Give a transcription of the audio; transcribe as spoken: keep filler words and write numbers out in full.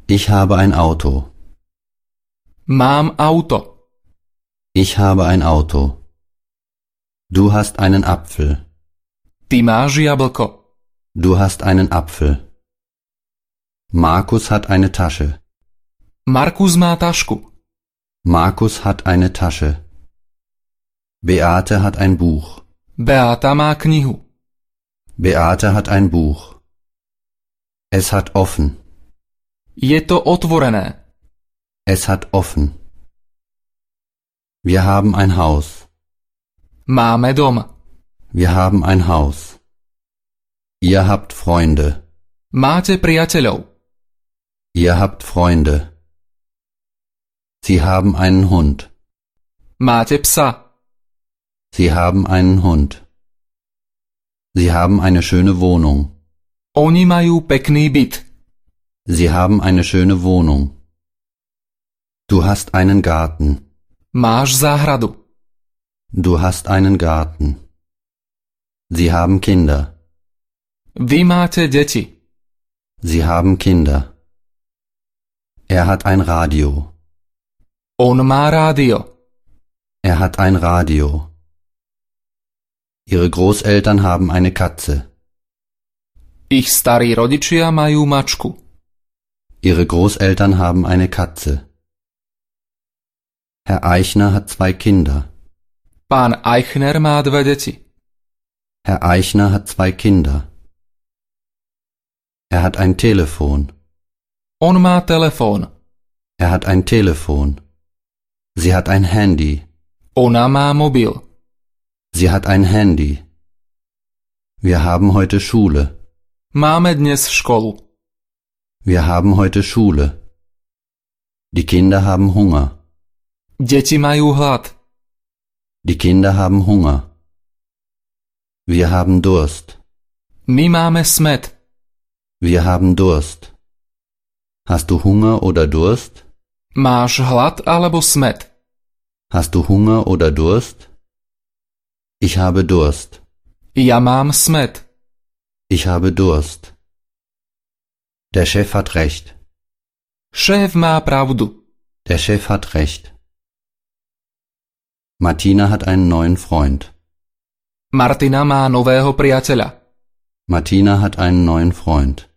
Ich habe ein Auto. Mám auto. Ich habe ein Auto. Du hast einen Apfel. Ty máš jablko. Du hast einen Apfel. Markus hat eine Tasche. Markus má tašku. Markus hat eine Tasche. Beate hat ein Buch. Beata má knihu. Beate hat ein Buch. Es hat offen. Je to otvorené. Es hat offen. Wir haben ein Haus. Máme dom. Wir haben ein Haus. Ihr habt Freunde. Máte priateľov. Ihr habt Freunde. Sie haben einen Hund. Máte psa. Sie haben einen Hund. Sie haben eine schöne Wohnung. Oni majú pekný byt. Sie haben eine schöne Wohnung. Du hast einen Garten. Máš záhradu. Du hast einen Garten. Sie haben Kinder. Vy máte deti. Sie haben Kinder. Er hat ein Radio. On má rádio. Er hat ein Radio. Ihre Großeltern haben eine Katze. Ich starí rodičia majú mačku. Ihre Großeltern haben eine Katze. Herr Eichner hat zwei Kinder. Pán Eichner má dve deti. Herr Eichner hat zwei Kinder. Er hat ein Telefon. On má telefón. Er hat ein Telefon. Sie hat ein Handy. Ona má mobil. Sie hat ein Handy. Wir haben heute Schule. Máme dnes školu. Wir haben heute Schule. Die Kinder haben Hunger. Deti majú hlad. Die Kinder haben Hunger. Wir haben Durst. My máme smäd. Wir haben Durst. Hast du Hunger oder Durst? Máš hlad alebo smäd? Hast du Hunger oder Durst? Ich habe Durst. Ja mám smäd. Ich habe Durst. Der Chef hat recht. Šéf má pravdu. Der Chef hat recht. Martina hat einen neuen Freund. Martina má nového priateľa. Martina hat einen neuen Freund.